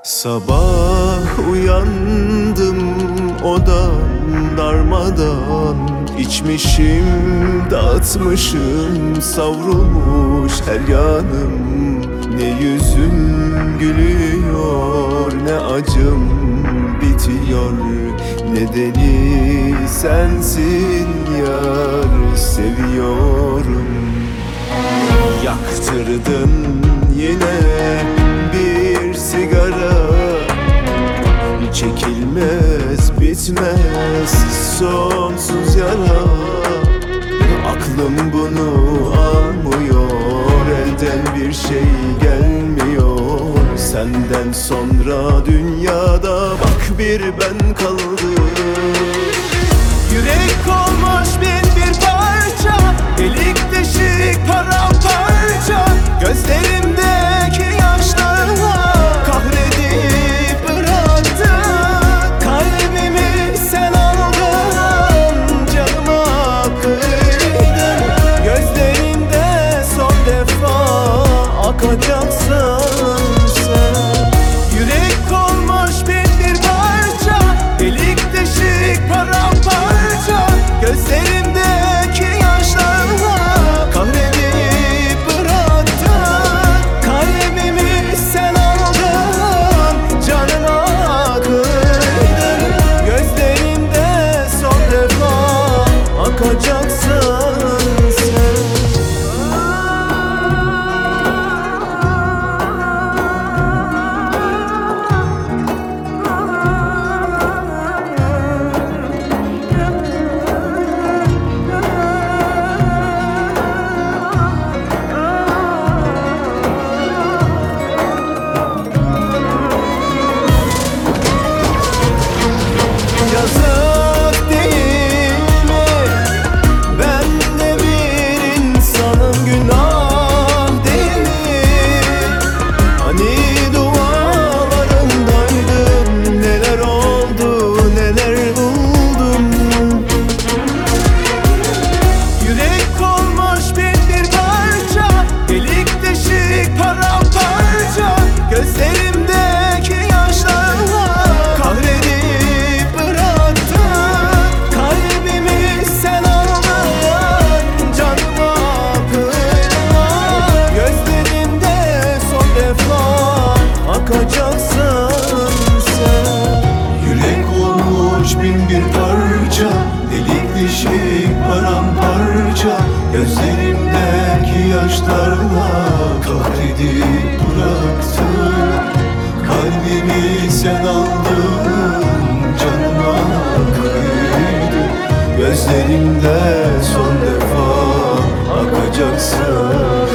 Sabah uyandım, odam darmadan, İçmişim, dağıtmışım, savrulmuş her yanım. Ne yüzüm gülüyor, ne acım bitiyor. Nedeni sensin yar, seviyorum. Yaktırdın yine bir sigara, çekilmez bitmez sonsuz yara. Aklım bunu almıyor, elden bir şey gelmiyor. Senden sonra dünyada bak bir ben kaldım. Yürek olmuş bin bir parça, delik deşik paramparça. Gözlerimdeki yaşlarla kahredip bıraktın. Kalbimi sen aldın, canıma kıydın. Gözlerimde son defa akacaksın sen. Yürek olmuş bin bir parça, delik deşik paramparça. Gözlerimdeki yaşlarla kahredip bıraktın. Kalbimi sen aldın, canıma kıydın. Gözlerimde son defa akacaksın sen. Yazık değil mi? Ben de bir insanım, günah değil mi? Hani dualarındaydım, neler oldu, neler buldum. Yürek olmuş bin bir parça, delik deşik paramparça. Gözlerimdeki yaşlarla kahredip bıraktın. Kalbimi sen aldın, canıma kıydın. Gözlerimde son defa akacaksın sen. Yürek olmuş bin bir parça, delik deşik paramparça. Gözlerimdeki yaşlarla kahredip bıraktın. Kalbimi sen aldın, canıma kıydın. Gözlerimde son defa akacaksın